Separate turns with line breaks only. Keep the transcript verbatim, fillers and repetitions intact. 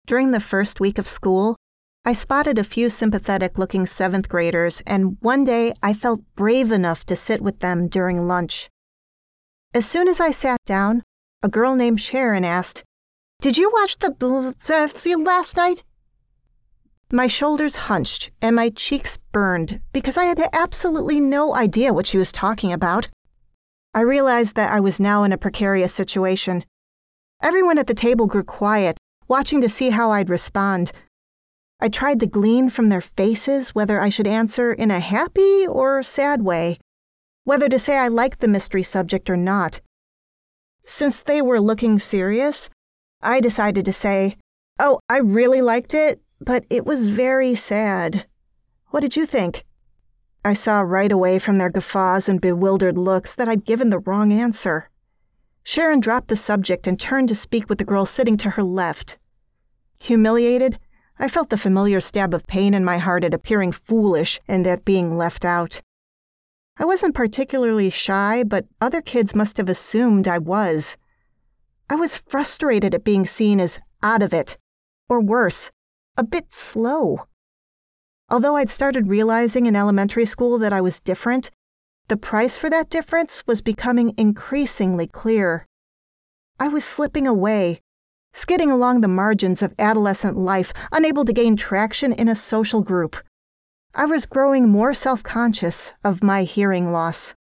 During the first week of school, I spotted a few sympathetic-looking seventh graders, and one day I felt brave enough to sit with them during lunch. As soon as I sat down, a girl named Sharon asked, "Did you watch the Blues last night?" My shoulders hunched and my cheeks burned because I had absolutely no idea what she was talking about. I realized that I was now in a precarious situation. Everyone at the table grew quiet, watching to see how I'd respond. I tried to glean from their faces whether I should answer in a happy or sad way, whether to say I liked the mystery subject or not. Since they were looking serious, I decided to say, "Oh, I really liked it, but it was very sad. What did you think?" I saw right away from their guffaws and bewildered looks that I'd given the wrong answer. Sharon dropped the subject and turned to speak with the girl sitting to her left. Humiliated, I felt the familiar stab of pain in my heart at appearing foolish and at being left out. I wasn't particularly shy, but other kids must have assumed I was. I was frustrated at being seen as out of it, or worse, a bit slow. Although I'd started realizing in elementary school that I was different, the price for that difference was becoming increasingly clear. I was slipping away, skidding along the margins of adolescent life, unable to gain traction in a social group. I was growing more self-conscious of my hearing loss.